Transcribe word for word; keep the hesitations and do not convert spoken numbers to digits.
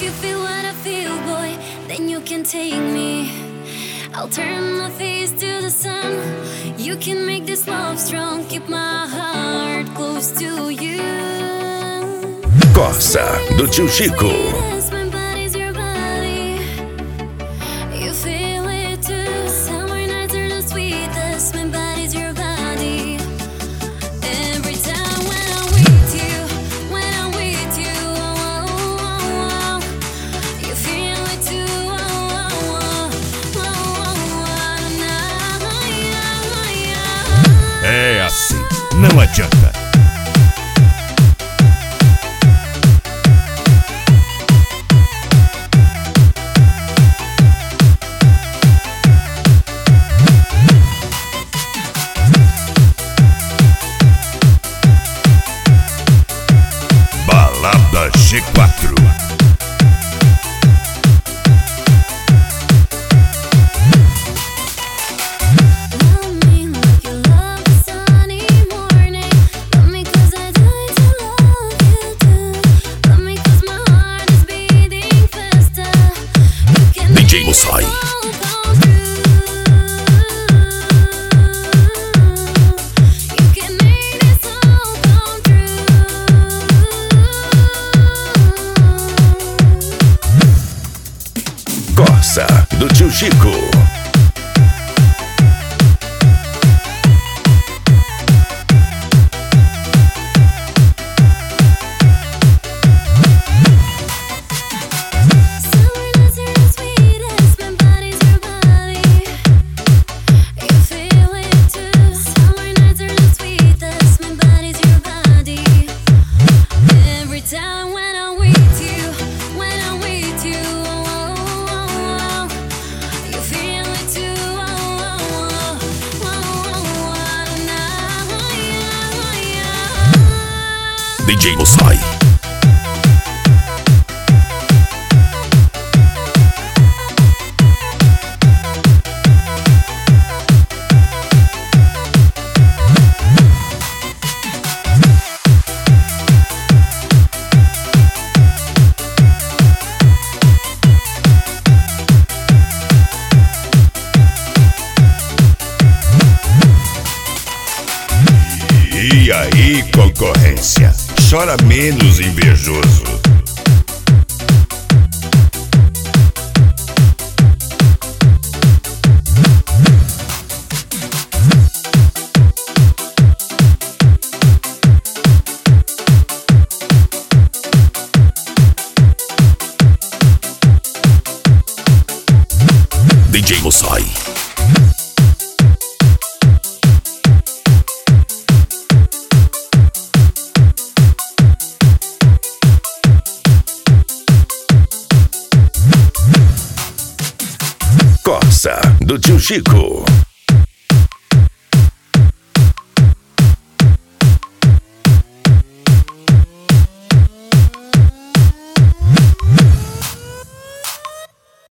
you feel what I feel, boy, then you can take me. I'll turn my face to the sun. You can make this love strong. Keep my heart close to you. Corsa, do Tio Chico. É assim, não adianta. Balada G quatro. D J Mussai. Corsa, do Tio Chico. D J Mussai. E aí, concorrência? Chora menos, invejoso. D J Mussai. Corsa, do Tio Chico.